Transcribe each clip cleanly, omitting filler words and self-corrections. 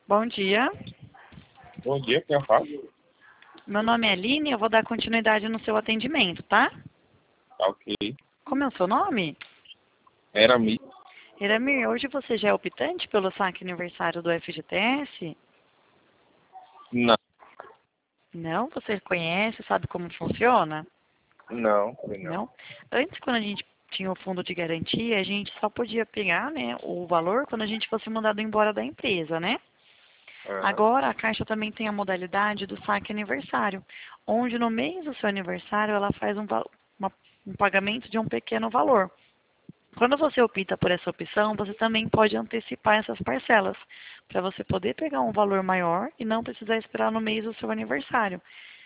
Bom dia. Bom dia, quem eu falo? Meu nome é Aline e eu vou dar continuidade no seu atendimento, tá? Tá ok. Como é o seu nome? Era mi. Eramir, hoje você já é optante pelo saque aniversário do FGTS? Não, Não? Você conhece, sabe como funciona? não, também não. Não? Antes, quando a gente tinha o fundo de garantia, a gente só podia pegar, né, o valor quando a gente fosse mandado embora da empresa, né? Ah, Agora, a Caixa também tem a modalidade do saque aniversário, onde no mês do seu aniversário ela faz um pagamento de um pequeno valor. Quando você opta por essa opção, você também pode antecipar essas parcelas, para você poder pegar um valor maior e não precisar esperar no mês do seu aniversário.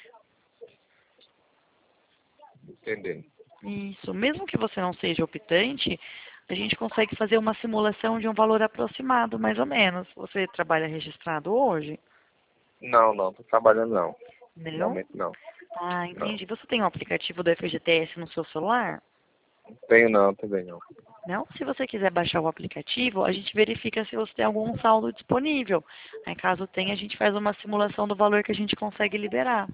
entendendo. Isso, mesmo que você não seja optante, a gente consegue fazer uma simulação de um valor aproximado, mais ou menos. Você trabalha registrado hoje? Não, tô trabalhando não. No Não? momento não. Ah, Não. entendi. Você tem um aplicativo do FGTS no seu celular? Tenho não, também não. Não? Se você quiser baixar o aplicativo, a gente verifica se você tem algum saldo disponível. Aí, caso tenha, a gente faz uma simulação do valor que a gente consegue liberar.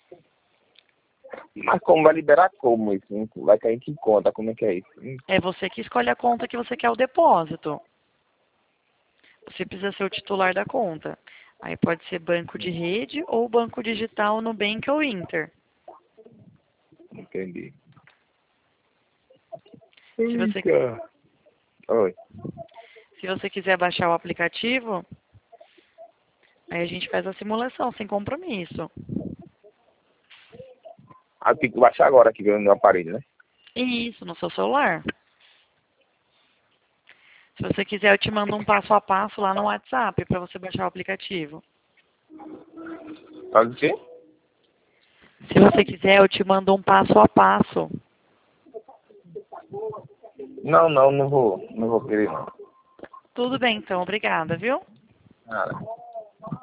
Mas como vai liberar como isso? Vai cair em que conta? Como é que é isso? É você que escolhe a conta que você quer o depósito. Você precisa ser o titular da conta. Aí pode ser banco de rede ou banco digital Nubank ou Inter. Entendi. Se você, Eita. Oi. se você quiser baixar o aplicativo, aí a gente faz a simulação sem compromisso. Ah, tem que baixar agora aqui no meu aparelho, né? Isso, no seu celular. Se você quiser, eu te mando um passo a passo lá no WhatsApp para você baixar o aplicativo. Pode ser? Se você quiser, eu te mando um passo a passo. Não vou querer não. Tudo bem, então. Obrigada, viu? Nada.